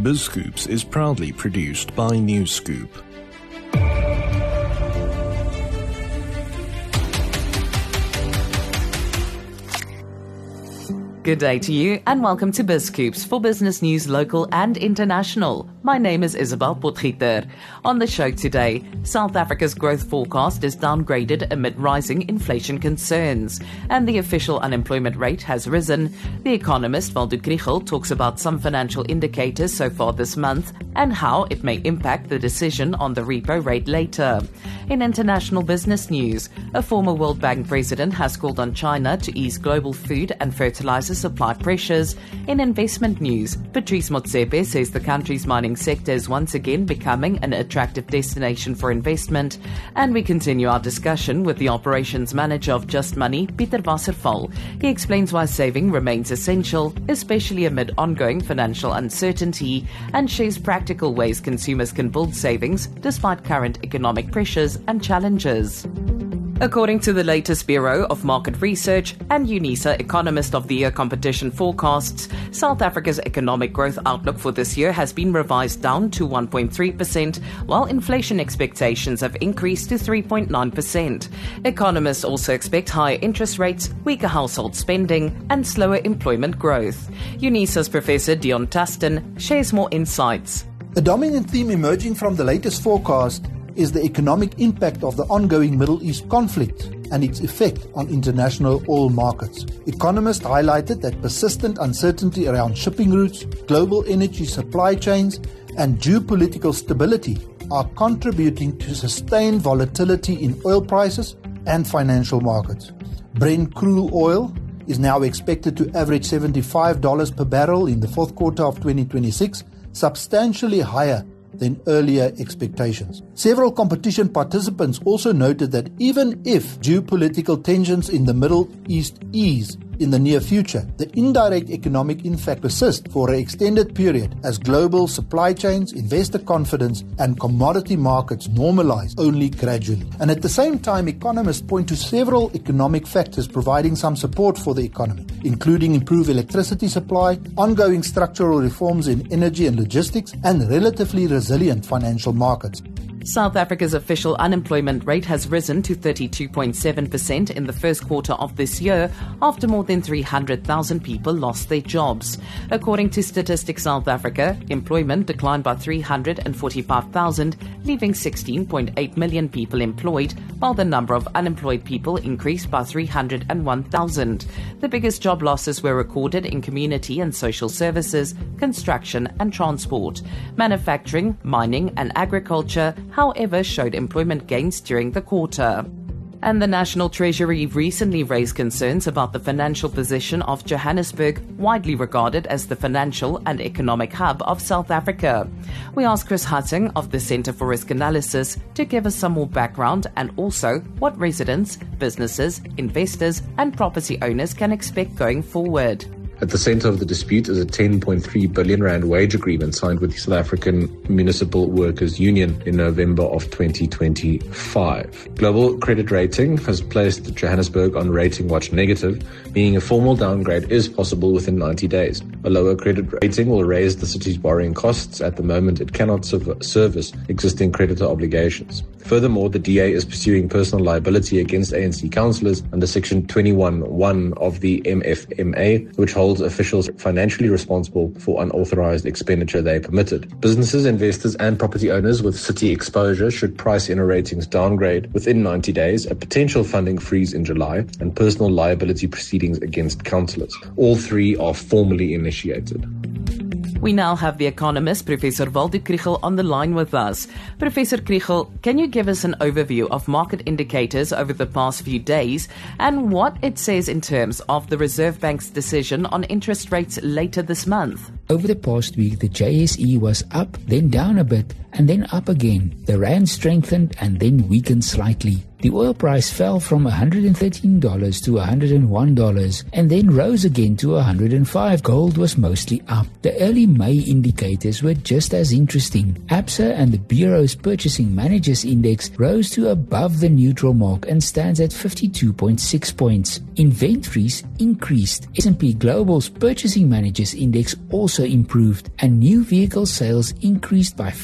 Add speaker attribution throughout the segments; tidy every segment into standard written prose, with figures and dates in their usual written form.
Speaker 1: BizScoops is proudly produced by NewsScoop.
Speaker 2: Good day to you and welcome to BizScoops for business news local and international. My name is Isabel Potgieter. On the show today, South Africa's growth forecast is downgraded amid rising inflation concerns, and the official unemployment rate has risen. The economist Waldo Krugell talks about some financial indicators so far this month and how it may impact the decision on the repo rate later. In international business news, a former World Bank president has called on China to ease global food and fertilizer supply pressures. In investment news, Patrice Motsepe says the country's mining sector is once again becoming an attractive destination for investment. And we continue our discussion with the operations manager of Just Money, Pieter Wasserval. He explains why saving remains essential, especially amid ongoing financial uncertainty, and shares practical ways consumers can build savings despite current economic pressures and challenges. According to the latest Bureau of Market Research and UNISA Economist of the Year competition forecasts, South Africa's economic growth outlook for this year has been revised down to 1.3%, while inflation expectations have increased to 3.9%. Economists also expect higher interest rates, weaker household spending, and slower employment growth. UNISA's Professor Dion Tustin shares more insights.
Speaker 3: A dominant theme emerging from the latest forecast is the economic impact of the ongoing Middle East conflict and its effect on international oil markets. Economists highlighted that persistent uncertainty around shipping routes, global energy supply chains, and geopolitical stability are contributing to sustained volatility in oil prices and financial markets. Brent crude oil is now expected to average $75 per barrel in the fourth quarter of 2026, substantially higher than earlier expectations. Several competition participants also noted that even if geopolitical tensions in the Middle East ease in the near future, the indirect economic impact persists for an extended period as global supply chains, investor confidence, and commodity markets normalize only gradually. And at the same time, economists point to several economic factors providing some support for the economy, including improved electricity supply, ongoing structural reforms in energy and logistics, and relatively resilient financial markets.
Speaker 2: South Africa's official unemployment rate has risen to 32.7% in the first quarter of this year after more than 300,000 people lost their jobs. According to Statistics South Africa, employment declined by 345,000, leaving 16.8 million people employed, while the number of unemployed people increased by 301,000. The biggest job losses were recorded in community and social services, construction and transport. Manufacturing, mining and agriculture, however, showed employment gains during the quarter. And the National Treasury recently raised concerns about the financial position of Johannesburg, widely regarded as the financial and economic hub of South Africa. We asked Chris Hutting of the Centre for Risk Analysis to give us some more background and also what residents, businesses, investors and property owners can expect going forward.
Speaker 4: At the centre of the dispute is a 10.3 billion rand wage agreement signed with the South African Municipal Workers Union in November of 2025. Global Credit Rating has placed Johannesburg on Rating Watch Negative, meaning a formal downgrade is possible within 90 days. A lower credit rating will raise the city's borrowing costs. At the moment, it cannot service existing creditor obligations. Furthermore, the DA is pursuing personal liability against ANC councillors under Section 21(1) of the MFMA, which holds officials financially responsible for unauthorized expenditure they permitted. Businesses, investors and property owners with city exposure should price in a ratings downgrade within 90 days, a potential funding freeze in July, and personal liability proceedings against councillors. All three are formally initiated.
Speaker 2: We now have the economist, Professor Waldo Krugell, on the line with us. Professor Krugell, can you give us an overview of market indicators over the past few days and what it says in terms of the Reserve Bank's decision on interest rates later this month?
Speaker 5: Over the past week, the JSE was up, then down a bit, and then up again. The rand strengthened and then weakened slightly. The oil price fell from $113 to $101 and then rose again to $105. Gold was mostly up. The early May indicators were just as interesting. Absa and the Bureau's Purchasing Managers Index rose to above the neutral mark and stands at 52.6 points. Inventories increased. S&P Global's Purchasing Managers Index also improved, and new vehicle sales increased by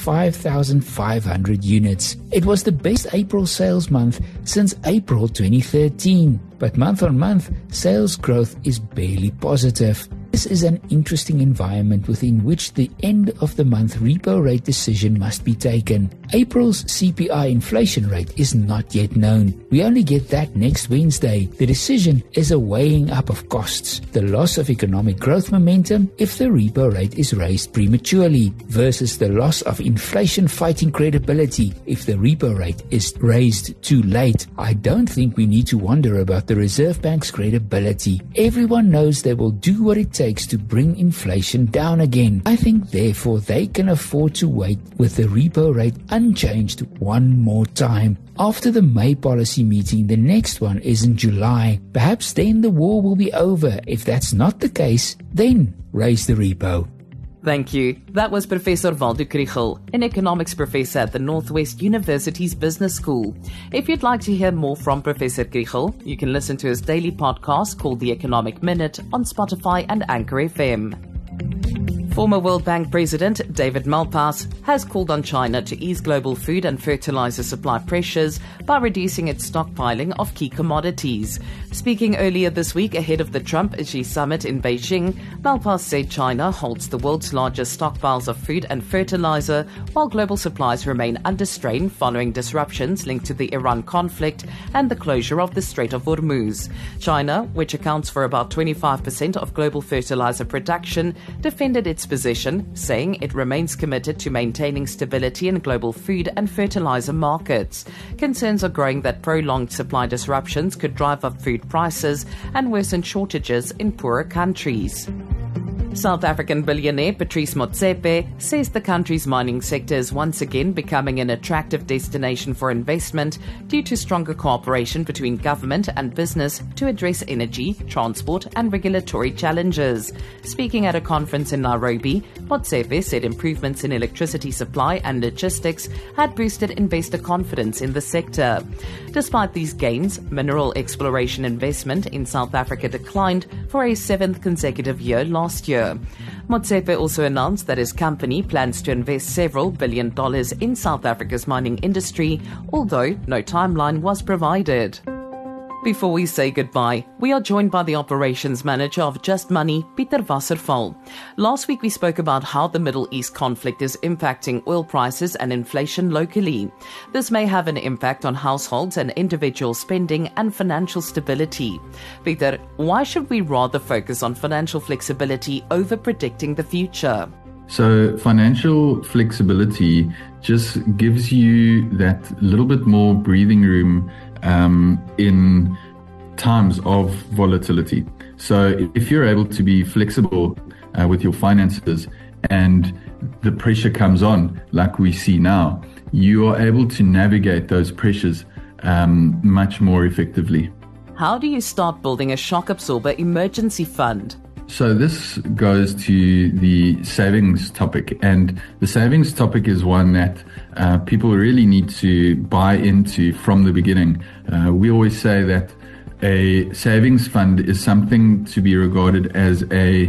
Speaker 5: 5,500 units. It was the best April sales month since April 2013, but month-on-month, sales growth is barely positive. This is an interesting environment within which the end-of-the-month repo rate decision must be taken. April's CPI inflation rate is not yet known. We only get that next Wednesday. The decision is a weighing up of costs, the loss of economic growth momentum if the repo rate is raised prematurely, versus the loss of inflation-fighting credibility if the repo rate is raised too late. I don't think we need to wonder about the Reserve Bank's credibility. Everyone knows they will do what it takes to bring inflation down again. I think therefore they can afford to wait with the repo rate unchanged one more time. After the May policy meeting, the next one is in July. Perhaps then the war will be over. If that's not the case, then raise the repo.
Speaker 2: Thank you. That was Professor Waldo Krugell, an economics professor at the Northwest University's Business School. If you'd like to hear more from Professor Krugell, you can listen to his daily podcast called The Economic Minute on Spotify and Anchor FM. Former World Bank President David Malpass has called on China to ease global food and fertilizer supply pressures by reducing its stockpiling of key commodities. Speaking earlier this week ahead of the Trump-Xi summit in Beijing, Malpass said China holds the world's largest stockpiles of food and fertilizer, while global supplies remain under strain following disruptions linked to the Iran conflict and the closure of the Strait of Hormuz. China, which accounts for about 25% of global fertilizer production, defended its position, saying it remains committed to maintaining stability in global food and fertilizer markets. Concerns are growing that prolonged supply disruptions could drive up food prices and worsen shortages in poorer countries. South African billionaire Patrice Motsepe says the country's mining sector is once again becoming an attractive destination for investment due to stronger cooperation between government and business to address energy, transport and regulatory challenges. Speaking at a conference in Nairobi, Motsepe said improvements in electricity supply and logistics had boosted investor confidence in the sector. Despite these gains, mineral exploration investment in South Africa declined for a seventh consecutive year last year. Motsepe also announced that his company plans to invest several $1 billion in South Africa's mining industry, although no timeline was provided. Before we say goodbye, we are joined by the operations manager of Just Money, Pieter Wasserval. Last week we spoke about how the Middle East conflict is impacting oil prices and inflation locally. This may have an impact on households and individual spending and financial stability. Pieter, why should we rather focus on financial flexibility over predicting the future?
Speaker 6: So financial flexibility just gives you that little bit more breathing room in times of volatility. So if you're able to be flexible with your finances and the pressure comes on, like we see now, you are able to navigate those pressures much more effectively.
Speaker 2: How do you start building a shock absorber emergency fund?
Speaker 6: So this goes to the savings topic, and the savings topic is one that people really need to buy into from the beginning. We always say that a savings fund is something to be regarded as a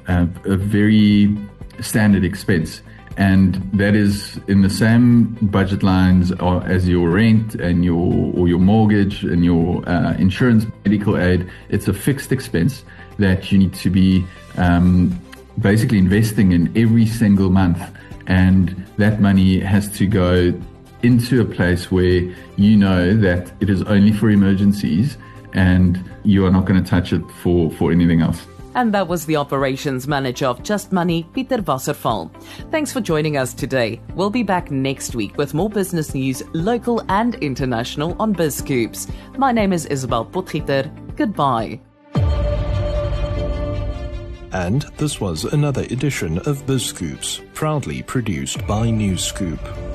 Speaker 6: very standard expense, and that is in the same budget lines as your rent and your mortgage and your insurance, medical aid. It's a fixed expense that you need to be basically investing in every single month, and that money has to go into a place where you know that it is only for emergencies and you are not going to touch it for anything else.
Speaker 2: And that was the operations manager of Just Money, Pieter Wasserval. Thanks for joining us today. We'll be back next week with more business news, local and international, on BizScoops. My name is Isabel Potgieter. Goodbye.
Speaker 1: And this was another edition of BizScoops, proudly produced by Newscoop.